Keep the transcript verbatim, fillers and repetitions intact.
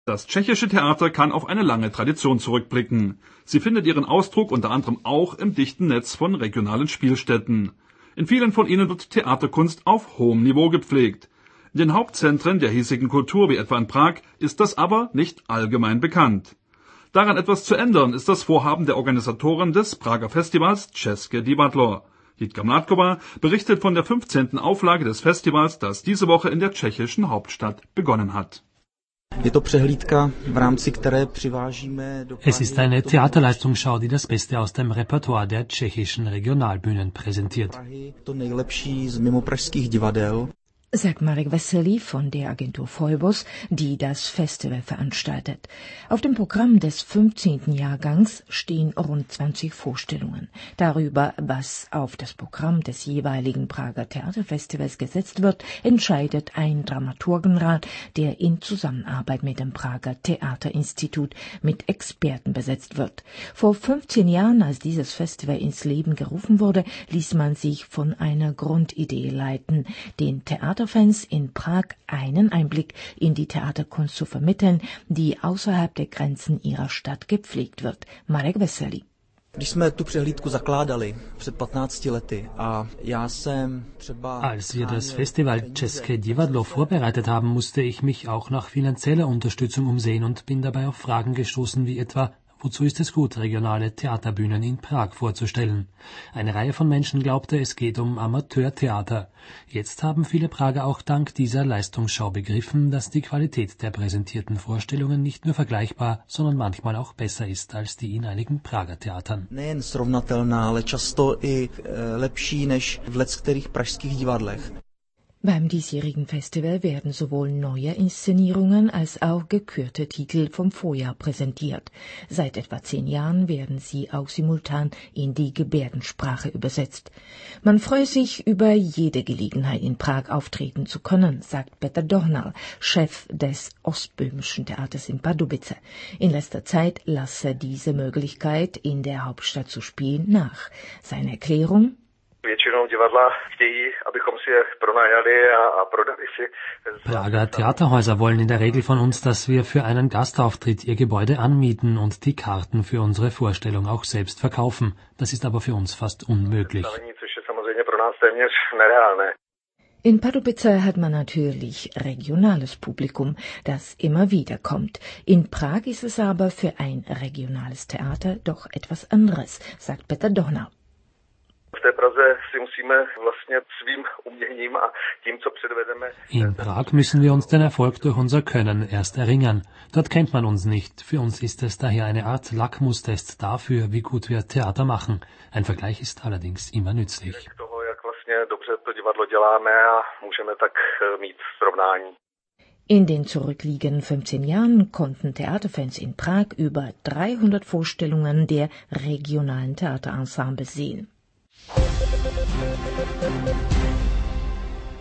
Das tschechische Theater kann auf eine lange Tradition zurückblicken. Sie findet ihren Ausdruck unter anderem auch im dichten Netz von regionalen Spielstätten. In vielen von ihnen wird Theaterkunst auf hohem Niveau gepflegt. In den Hauptzentren der hiesigen Kultur, wie etwa in Prag, ist das aber nicht allgemein bekannt. Daran etwas zu ändern, ist das Vorhaben der Organisatoren des Prager Festivals České divadlo. Jitka Mládková berichtet von der fünfzehnten Auflage des Festivals, das diese Woche in der tschechischen Hauptstadt begonnen hat. Es ist eine Theaterleistungsschau, die das Beste aus dem Repertoire der tschechischen Regionalbühnen präsentiert. Sagt Marek Wessely von der Agentur Phoibos, die das Festival veranstaltet. Auf dem Programm des fünfzehnten Jahrgangs stehen rund zwanzig Vorstellungen. Darüber, was auf das Programm des jeweiligen Prager Theaterfestivals gesetzt wird, entscheidet ein Dramaturgenrat, der in Zusammenarbeit mit dem Prager Theaterinstitut mit Experten besetzt wird. Vor fünfzehn Jahren, als dieses Festival ins Leben gerufen wurde, ließ man sich von einer Grundidee leiten, den Theater Fans in Prag einen Einblick in die Theaterkunst zu vermitteln, die außerhalb der Grenzen ihrer Stadt gepflegt wird. Marek Wessely. Als wir das Festival České divadlo vorbereitet haben, musste ich mich auch nach finanzieller Unterstützung umsehen und bin dabei auf Fragen gestoßen wie etwa: Wozu ist es gut, regionale Theaterbühnen in Prag vorzustellen? Eine Reihe von Menschen glaubte, es geht um Amateurtheater. Jetzt haben viele Prager auch dank dieser Leistungsschau begriffen, dass die Qualität der präsentierten Vorstellungen nicht nur vergleichbar, sondern manchmal auch besser ist als die in einigen Prager Theatern. Nejen srovnatelná, ale často i lepší než v leckterých pražských divadlech. Beim diesjährigen Festival werden sowohl neue Inszenierungen als auch gekürte Titel vom Vorjahr präsentiert. Seit etwa zehn Jahren werden sie auch simultan in die Gebärdensprache übersetzt. Man freue sich über jede Gelegenheit, in Prag auftreten zu können, sagt Petr Dohnal, Chef des Ostböhmischen Theaters in Pardubice. In letzter Zeit lasse diese Möglichkeit, in der Hauptstadt zu spielen, nach. Seine Erklärung: Prager Theaterhäuser wollen in der Regel von uns, dass wir für einen Gastauftritt ihr Gebäude anmieten und die Karten für unsere Vorstellung auch selbst verkaufen. Das ist aber für uns fast unmöglich. In Pardubice hat man natürlich regionales Publikum, das immer wieder kommt. In Prag ist es aber für ein regionales Theater doch etwas anderes, sagt Petr Dohnal. In Prag müssen wir uns den Erfolg durch unser Können erst erringen. Dort kennt man uns nicht. Für uns ist es daher eine Art Lackmustest dafür, wie gut wir Theater machen. Ein Vergleich ist allerdings immer nützlich. In den zurückliegenden fünfzehn Jahren konnten Theaterfans in Prag über dreihundert Vorstellungen der regionalen Theaterensembles sehen.